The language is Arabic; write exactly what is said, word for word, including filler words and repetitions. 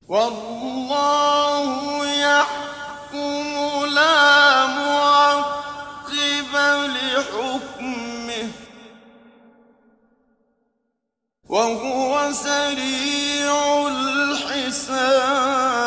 والله يحكم لا معقب لحكمه وهو سريع الحساب